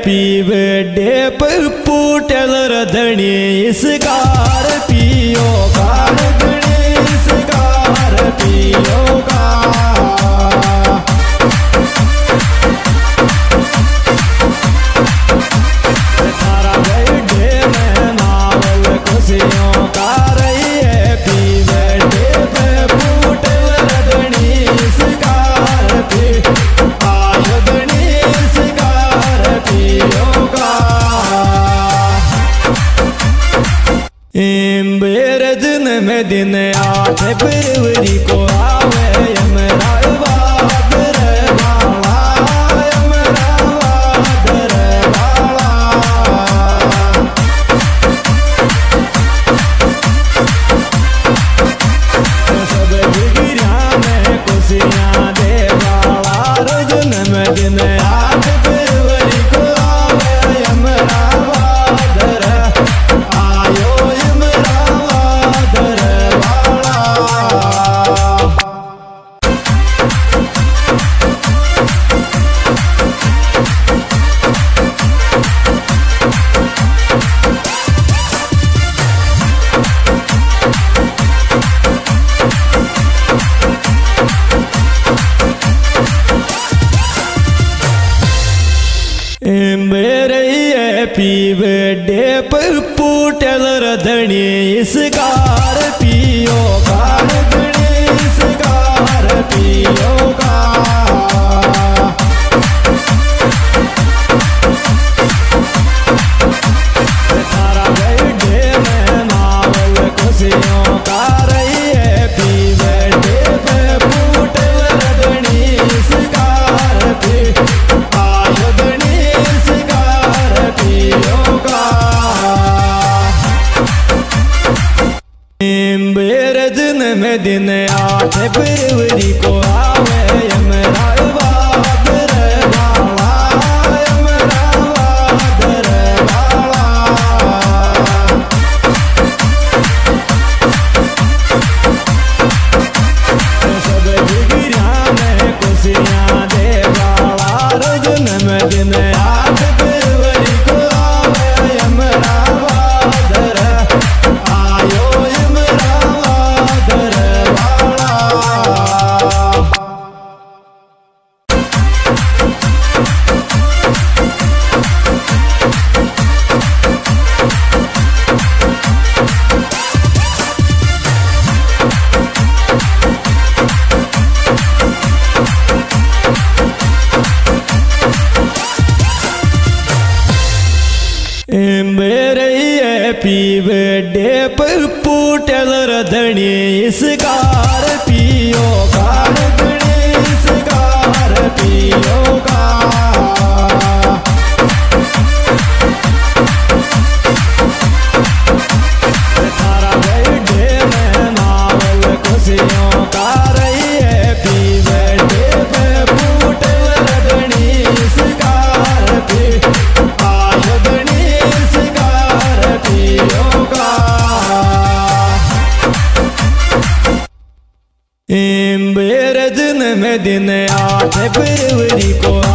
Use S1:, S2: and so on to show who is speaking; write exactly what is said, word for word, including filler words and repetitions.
S1: happy birthday Pappu Taylor धनी इस car पियो कार धनी इस कार पियो का थारा बर्थडे में नावल खुशियों का रही हैप्पी बर्थडे पप्पू टेलर धनी इस कार पियो आयो धनी इस कार पियो का बेरजन में दिन आठ फरवरी को आवे यमरा बहादुर वाला यमरा बहादुर वाला सब डिगरिया में खुशियाँ दे वाला रजन में दिन आठ फरवरी को आवे यमरा बहादुर आयो यमरा बहादुर वाला मेरे हैप्पी बर्थडे पप्पू टेलर धनी इस कार पियो कार धनी इस कार पियो का थारा बर्थडे में नावल खुशियों का रही हैप्पी बर्थडे पप्पू टेलर धनी इस कार पियो आयो धनी इस कार पियो का बेरजन में दिन आठ फरवरी को आवे यमरा बहादुर वाला यमरा बहादुर वाला सब डिगरिया में खुशियाँ दे वाला रजन में दिन आठ फरवरी को आवे यमरा बहादुर आयो यमरा बहादुर वाला मेरे हैप्पी बर्थडे पप्पू टेलर धनी इस कार पियो कार धनी इस कार पियो का थारा बर्थडे में नावल खुशियों का रही हैप्पी बर्थडे पप्पू टेलर धनी इस कार पियो आयो धनी इस कार पियो का बेरजन में दिन आठ फरवरी को